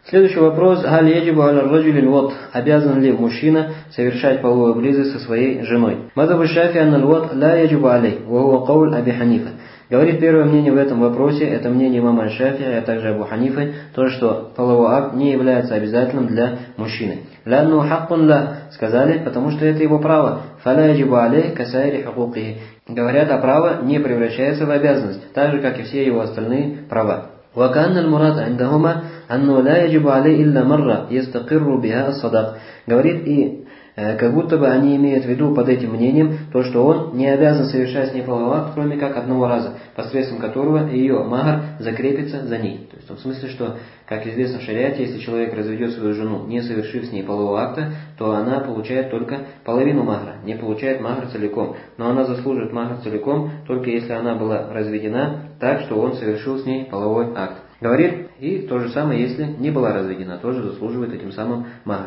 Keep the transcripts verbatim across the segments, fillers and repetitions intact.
Следующий вопрос. Галь яджибу аля раджули лват. Обязан ли мужчина совершать половую близость со своей женой? Мазхаб Шафии анна лват ла яджибу алей. Ва хуа кауль Аби Ханифа. Говорит, первое мнение в этом вопросе, это мнение имама Шафии, а также Абу Ханифы, то, что половой акт не является обязательным для мужчины. Лянну хаккун ла, сказали, потому что это его право. Фаля яджибу алей касайри хукукихи. Говорят, а право не превращается в обязанность, так же, как и все его остальные права. وكأن المراد عندهما أنه لا يجب عليه إلا مرة يستقر بها الصداق. Говорит, и э, как будто бы они имеют в виду под этим мнением то, что он не обязан совершать с ней половой акт, кроме как одного раза, посредством которого ее махар закрепится за ней. То есть в том смысле, что, как известно в шариате, если человек разведет свою жену, не совершив с ней полового акта, то она получает только половину махра, не получает махр целиком. Но она заслуживает махр целиком, только если она была разведена так, что он совершил с ней половой акт. Говорит, и то же самое, если не была разведена, тоже заслуживает этим самым махр.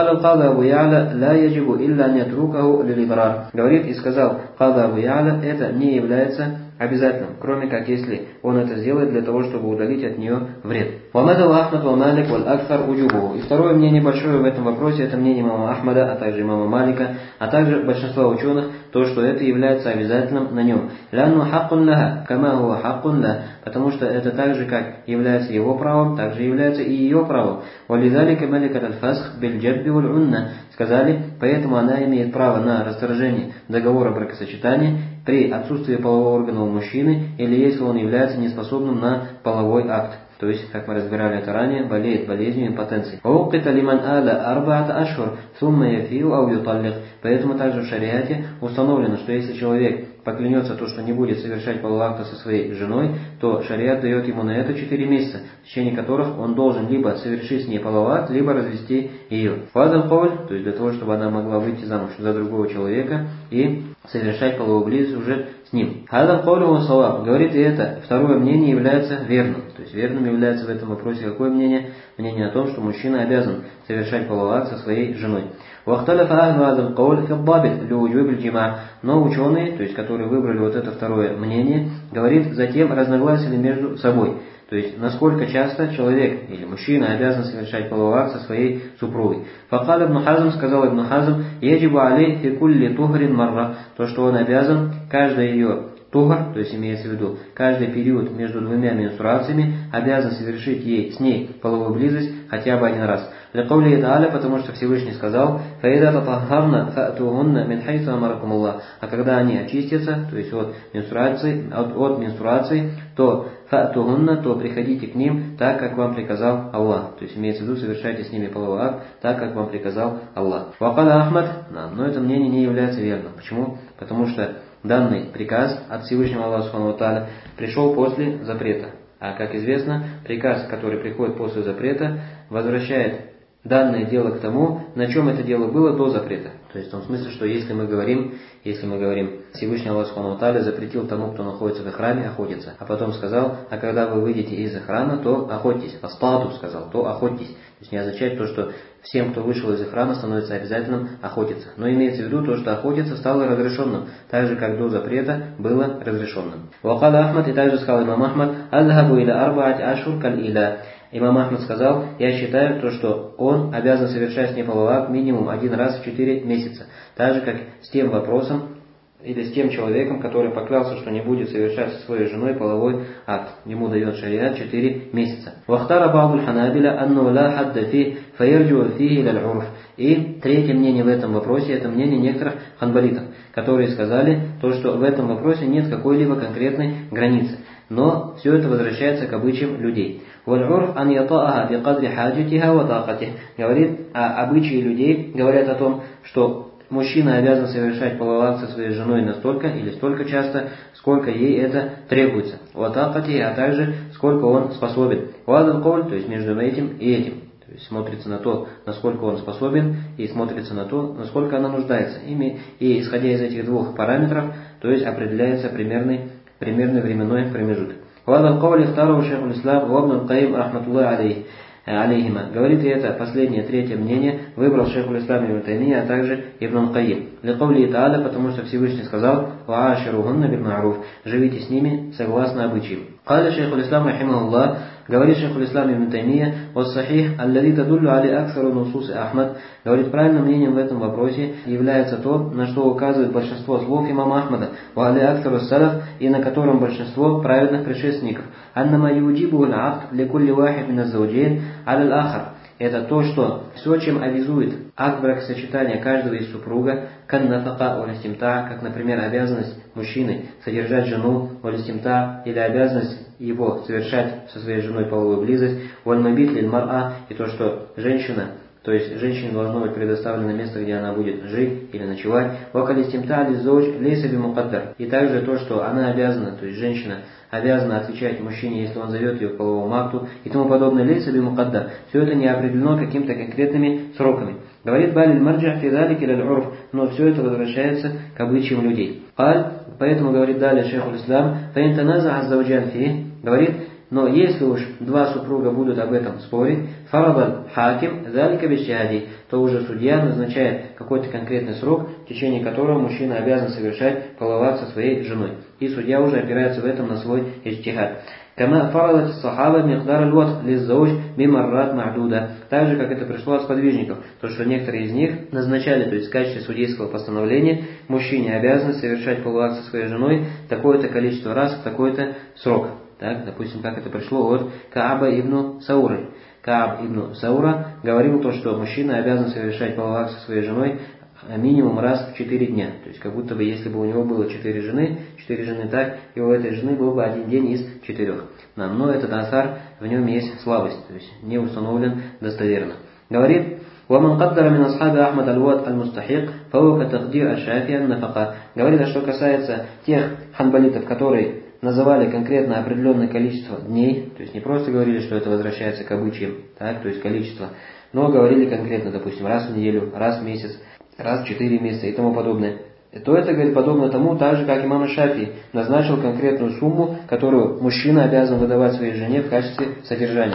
Говорит и сказал Када Абу Я'ля, это не является обязательным, кроме как если он это сделает для того, чтобы удалить от нее вред. И второе мнение большое в этом вопросе, это мнение имама Ахмада, а также имама Малика, а также большинства ученых, то, что это является обязательным на нем. Потому что это так же, как является его правом, так же является и ее правом. Сказали, поэтому она имеет право на расторжение договора бракосочетания при отсутствии полового органа у мужчины или если он является неспособным на половой акт. То есть, как мы разбирали это ранее, болеет болезнью импотенции. Поэтому также в шариате установлено, что если человек поклянется то, что не будет совершать полового акта со своей женой, то шариат дает ему на это четыре месяца, в течение которых он должен либо совершить с ней половой акт, либо развести ее. Фадал Пауль, то есть для того, чтобы она могла выйти замуж за другого человека и совершать половую близость уже с ним. Хадал Пауль Саваб, говорит, и это второе мнение является верным. То есть верным является в этом вопросе какое мнение? Мнение о том, что мужчина обязан совершать половой акт со своей женой. Но ученые, то есть которые выбрали вот это второе мнение, говорит, затем разногласили между собой. То есть, насколько часто человек или мужчина обязан совершать половой акт со своей супругой. Факал Ибн Хазм, сказал Ибн Хазм, яджибу алей фи кулли тухрин марра, то, что он обязан каждое ее тухр, то есть имеется в виду, каждый период между двумя менструациями обязан совершить ей с ней половую близость хотя бы один раз. Лякаули Тааля, потому что Всевышний сказал, фаида татахарна фаатухунна мин хайсу амаракум Аллах. А когда они очистятся, то есть от менструации, от, от менструации, то фаатухунна, то приходите к ним так, как вам приказал Аллах. То есть имеется в виду, совершайте с ними половой акт так, как вам приказал Аллах. Вакала Ахмад, но это мнение не является верным. Почему? Потому что данный приказ от Всевышнего Аллаха Субхану ва Тааля пришел после запрета. А как известно, приказ, который приходит после запрета, возвращает данное дело к тому, на чем это дело было до запрета. То есть в том смысле, что если мы говорим, если мы говорим, Всевышний Аллах Субхану ва Тааля запретил тому, кто находится в храме, охотиться. А потом сказал, а когда вы выйдете из храма, то охотьтесь. Астаду сказал, то охотьтесь. То есть не означает то, что всем, кто вышел из храма, становится обязательным охотиться. Но имеется в виду то, что охотиться стало разрешенным, так же, как до запрета было разрешенным. Вакала Ахмад, и также сказал имам Ахмад, «Азхабу иля арбаати ашур каль иля». Имам Ахмад сказал, я считаю то, что он обязан совершать с ней половой акт минимум один раз в четыре месяца. Так же, как с тем вопросом, или с тем человеком, который поклялся, что не будет совершать со своей женой половой акт. Ему дает шариат четыре месяца. Вахтара ба'дуль ханабиля анну ла хадда фи фаярджу фихи лаль урф. И третье мнение в этом вопросе, это мнение некоторых ханбалитов, которые сказали, то, что в этом вопросе нет какой-либо конкретной границы. Но все это возвращается к обычаям людей. Говорит, а обычаи людей говорят о том, что мужчина обязан совершать половой акт со своей женой настолько или столько часто, сколько ей это требуется. А также сколько он способен. То есть между этим и этим. То есть смотрится на то, насколько он способен, и смотрится на то, насколько она нуждается. Ими, и исходя из этих двух параметров, то есть определяется примерный, примерный временной промежуток. Алейхима. Говорит, и это последнее, третье мнение выбрал шейхуль ислам ибн Таймия, а также Ибн Каим. Ликаули Тааля, потому что Всевышний сказал, «Вааширухунна биль ма'руф», живите с ними согласно обычаю. Каля шейх аль-Ислам рахимахуллах, говорит шейх аль-Ислам ибн Таймия, «Вассахих, аллади тадуллю али аксару нусуси Ахмад», говорит, правильным мнением в этом вопросе является то, на что указывает большинство слов имама Ахмада, «Ва али аксару салаф», и на котором большинство праведных предшественников, «Аннама юджибу аль-акд ликулли вахид мин аз-зауджейн аль-ахар». Это то, что все, чем обязует акт бракосочетания каждого из супруга, каннафака валистимта, как, например, обязанность мужчины содержать жену, валистимта, или обязанность его совершать со своей женой половую близость, вальмабит лиль мар'а, и то, что женщина, то есть женщине должно быть предоставлено место, где она будет жить или ночевать, вакалистимта лизоуч лейса бимукаддар, и также то, что она обязана, то есть женщина обязана отвечать мужчине, если он зовет ее к половому акту, и тому подобное, лейса бимукаддар. Все это не определено какими-то конкретными сроками. Говорит Балиль Марджа фидалик или аль-урф, но все это возвращается к обычаям людей. Аль, поэтому говорит далее шейх аль-Ислам, фаинтаназа аззауджан фи, говорит, но если уж два супруга будут об этом спорить, фарадаль хаким залика бишчади, то уже судья назначает какой-то конкретный срок, в течение которого мужчина обязан совершать половой акт со своей женой. И судья уже опирается в этом на свой иджтихад. Кама фарадат сахаба миқдар аль-ват лиззауж бимаррат ма'дуда. Так же, как это пришло от сподвижников, то, что некоторые из них назначали, то есть в качестве судейского постановления, мужчине обязан совершать половой акт со своей женой такое-то количество раз в такой-то срок. Так, допустим, как это пришло от Кааба ибн Сауры. Кааб ибн Саура говорил то, что мужчина обязан совершать половой акт со своей женой минимум раз в четыре дня. То есть, как будто бы, если бы у него было четыре жены, четыре жены так, и у этой жены был бы один день из четырех. Но этот асар, в нем есть слабость, то есть не установлен достоверно. Говорит, ومن قدر من أصحاب أحمد الوات المستحق فهو كتقدير الشافعي النفقة. Говорит, а что касается тех ханбалитов, которые называли конкретно определенное количество дней, то есть не просто говорили, что это возвращается к обычаям, так, то есть количество, но говорили конкретно, допустим, раз в неделю, раз в месяц, раз в четыре месяца и тому подобное, то это, говорит, подобно тому, так же, как имам Шафии назначил конкретную сумму, которую мужчина обязан выдавать своей жене в качестве содержания.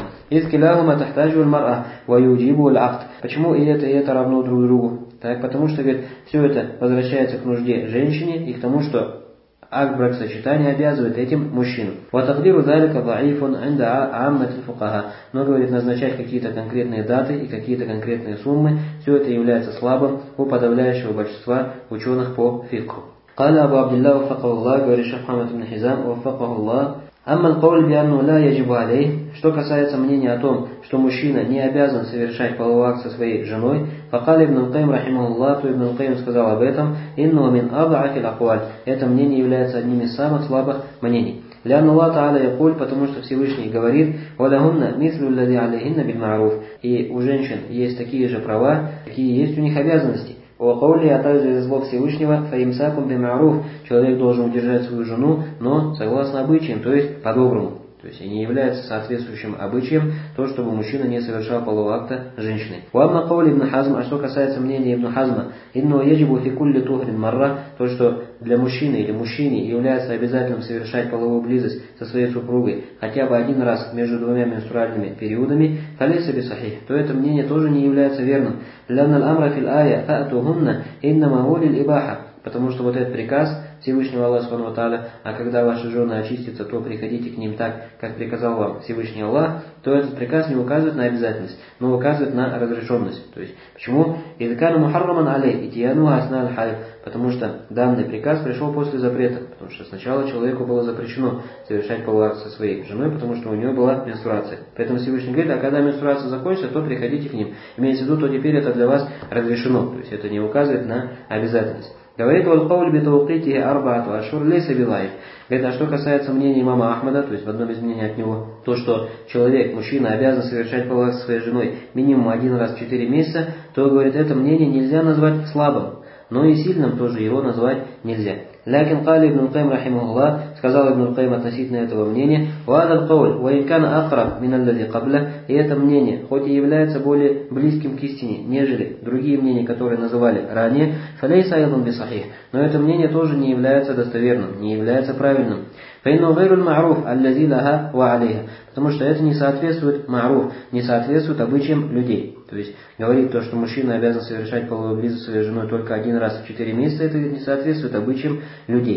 Почему и это, и это равно друг другу? Так, потому что, говорит, все это возвращается к нужде женщине и к тому, что акт бракосочетания обязывает этим мужчину. Но, говорит, назначать какие-то конкретные даты и какие-то конкретные суммы, все это является слабым у подавляющего большинства ученых по фикху. قال أبو عبد الله وفقه الله, говорит шейх Мухаммад ибн Хизам وفقه الله, أما القول بأنه لا يجب عليه, что касается мнения о том, что мужчина не обязан совершать половой акт со своей женой, فقال ابن القيم رحمه الله, то Ибн аль-Каим сказал об этом, إنه من أضعف الأقوال, это мнение является одним из самых слабых мнений. لأن الله تعالى يقول, потому что Всевышний говорит, وَلَهُنَّ مِثْلُ الَّذِي عَلَيْهِنَّ بِالْمَعْرُوفِ, и у женщин есть такие же права, какие есть у них обязанности. وَقَوْلِي, а также из слов Всевышнего, فَإِمْسَاكُمْ بِمَعْرُوф, человек должен удержать свою жену, но согласно обычаям, то есть по-доброму. То есть и не является соответствующим обычаем то, чтобы мужчина не совершал полового акта с женщиной. وَأَمَّا قَوْلِ ибн Хазм, а что касается мнения Ибн Хазма, إِنَّهُ يَجِبُ فِي كُلِّ طُهْرٍ مَرَّةٍ, то, что для мужчины или мужчине является обязательным совершать половую близость со своей супругой хотя бы один раз между двумя менструальными периодами, فَلَيْسَ بِصَحِيحٍ, то это мнение тоже не является верным. لَأَنَّ الْأَمْرَ فِي الْآيَةِ فَأْتُوهُنَّ إِنَّمَا هُوَ لِلْإِبَاحَةِ, потому что вот этот приказ Всевышнего Аллаха Субхану ва Тааля, а когда ваши жены очистятся, то приходите к ним так, как приказал вам Всевышний Аллах, то этот приказ не указывает на обязательность, но указывает на разрешенность. То есть, почему? «Идкану мухарраман алей итияну асна аль-хайд», потому что данный приказ пришел после запрета, потому что сначала человеку было запрещено совершать половой акт со своей женой, потому что у нее была менструация. Поэтому Всевышний говорит, а когда менструация закончится, то приходите к ним. Имеется в виду, то теперь это для вас разрешено, то есть это не указывает на обязательность. Говорит, «Валкауль битаукитихи арбаату ашур лейса билайф». Говорит, а что касается мнения имама Ахмада, то есть в одном из мнений от него, то, что человек, мужчина, обязан совершать половой акт со своей женой минимум один раз в четыре месяца, то, говорит, это мнение нельзя назвать слабым, но и сильным тоже его назвать нельзя. Лякин кали Ибн аль-Каим рахимахуллах, сказал Ибн аль-Каим относительно этого мнения, «Ваадал кауль, ваинкана акраб миналлади кабля», и это мнение, хоть и является более близким к истине, нежели другие мнения, которые называли ранее, фалейса айдан бисахих, но это мнение тоже не является достоверным, не является правильным. فإنه غير المعروف الذي لها وعليها, потому что это не соответствует ма'руф, не соответствует обычаям людей. То есть говорит то, что мужчина обязан совершать половую близость со своей женой только один раз в четыре месяца, это не соответствует обычаям людей.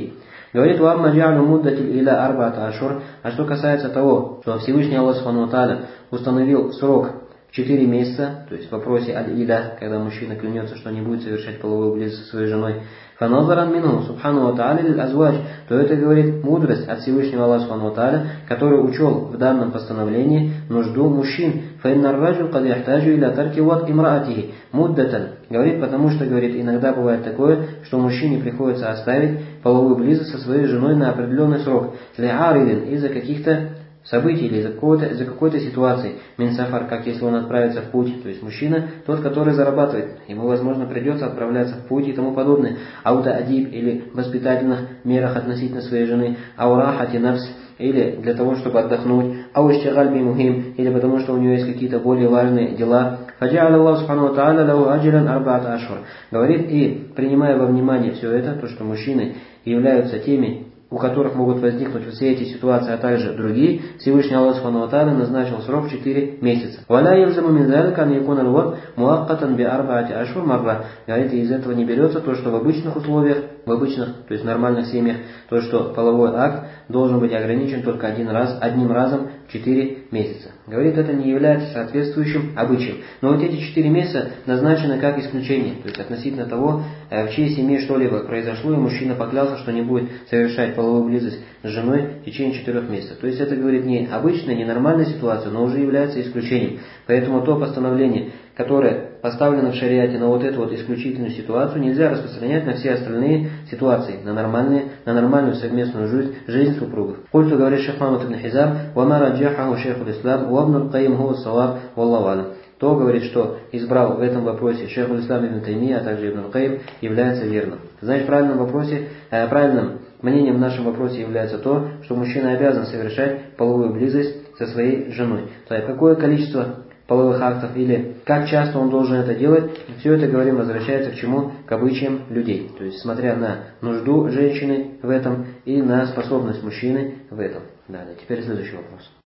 Говорит, «Вамма джа'лю муддатиль иля арбаата ашур». А что касается того, что Всевышний Аллах Субхану ва Тааля установил срок в четыре месяца, то есть в вопросе аль-иля, когда мужчина клянется, что не будет совершать половую близость со своей женой, фаназаран минху субхану ва тааля лиль азвач, то это говорит мудрость от Всевышнего Аллаха Субхану ва Тааля, который учел в данном постановлении нужду мужчин. Фаиннар раджул кад яхтаджу иля тарки ват имраатихи муддатан. Говорит, потому что, говорит, иногда бывает такое, что мужчине приходится оставить половую близость со своей женой на определенный срок, ли'арилин, из-за каких-то событий или из-за какой-то, из-за какой-то ситуации. Минсафар, как если он отправится в путь, то есть мужчина, тот, который зарабатывает, ему, возможно, придется отправляться в путь и тому подобное. Аута адиб или воспитательных мерах относительно своей жены, аурахати нафс, или для того, чтобы отдохнуть, ауштигаль би мухим, или потому что у него есть какие-то более важные дела. Фаджа'аля Аллаху субхану ва тааля лаху аджран арбаата ашхур. Говорит, и принимая во внимание все это, то, что мужчины являются теми, у которых могут возникнуть все эти ситуации, а также другие, Всевышний Аллах Субхану ва Тааля назначил срок в четыре месяца. «Валя ялзаму мин залика ан якуна ал-вад муаккатан би арбаати ашхур марра». Говорит, из этого не берется то, что в обычных условиях, в обычных, то есть нормальных семьях, то, что половой акт должен быть ограничен только один раз, одним разом в четыре месяца. Говорит, это не является соответствующим обычаем. Но вот эти четыре месяца назначены как исключение, то есть относительно того, в чьей семье что-либо произошло, и мужчина поклялся, что не будет совершать половую близость с женой в течение четырех месяцев. То есть это, говорит, не обычная, не нормальная ситуация, но уже является исключением. Поэтому то постановление, которое поставлено в шариате на вот эту вот исключительную ситуацию, нельзя распространять на все остальные ситуации, на нормальные, на нормальную совместную жизнь, жизнь супругов. Культу говорит Шейх Мухаммад ибн Хизам, «Вама раджахаху шейху ислам, вабну каим ху саваб, валлаху алям». То, говорит, что избрал в этом вопросе шейх ислам ибн Таймия, а также ибн Каим, является верным. Значит, в правильном вопросе, э, правильным мнением в нашем вопросе является то, что мужчина обязан совершать половую близость со своей женой. То есть, какое количество половых актов или как часто он должен это делать, все это, говорим, возвращается к чему? К обычаям людей. То есть, смотря на нужду женщины в этом и на способность мужчины в этом. Далее, теперь следующий вопрос.